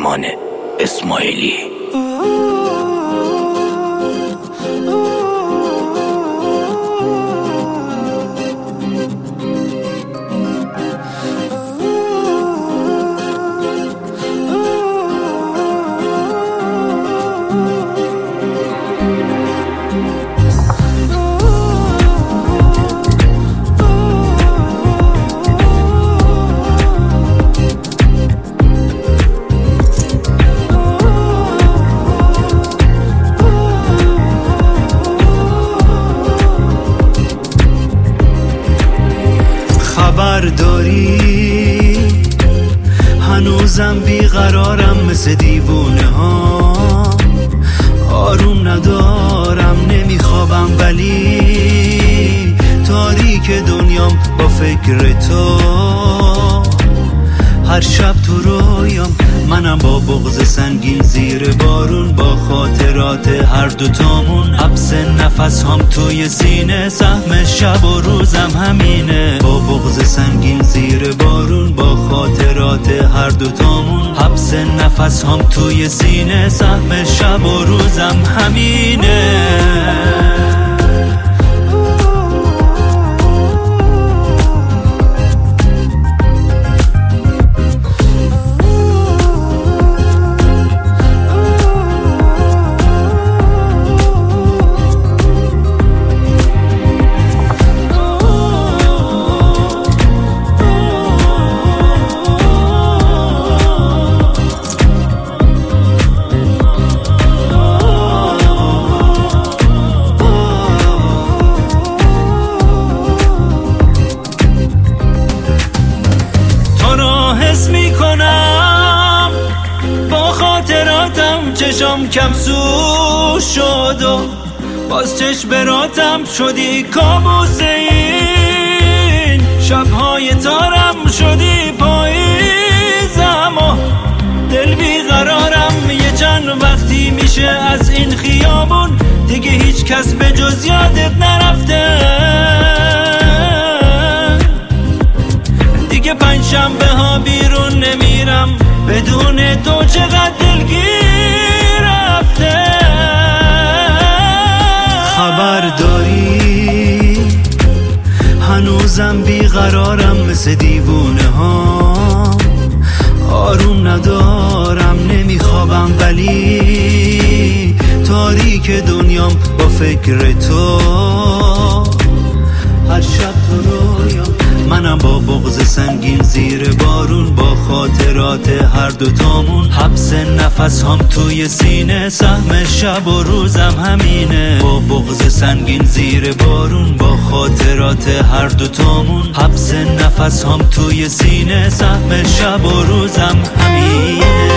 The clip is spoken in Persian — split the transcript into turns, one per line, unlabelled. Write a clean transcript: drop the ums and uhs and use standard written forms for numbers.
قهرمان اسماعیلی.
داری هنوزم بیقرارم مثل دیوونه ها، آروم ندارم نمیخوابم ولی تاریک دنیام با فکر تو، هر شب تو رویام منم با بغض سنگین زیر بارون، با خاطرات هر دوتامون، حبس نفس هم توی سینه، سهم شب و روزم همینه، با بغض سنگین زیر بارون، با خاطرات هر دوتامون، حبس نفس هم توی سینه، سهم شب و روزم همینه. حس میکنم با خاطراتم چشم کم سو شد و باز چشم شدی کابوس این شبهای تارم، شدی پاییزم و دل بیقرارم، یه چند وقتی میشه از این خیابون دیگه هیچ کس به جز یادت نرفته، دیگه پنجشنبه ها بیرون نمیرم بدون تو، چقدر دلگیر رفته. خبر داری هنوزم بیقرارم مثل دیوونه ها، آروم ندارم نمیخوابم ولی تاریک دنیام با فکر تو، هر شب تو رویام منم با بغض سنگین زیر بارون، با خاطرات هر دوتامون، حبس نفس هم توی سینه، سهم شب و روزم همینه، با بغض سنگین زیر بارون، با خاطرات هر دوتامون، حبس نفس هم توی سینه، سهم شب و روزم همینه.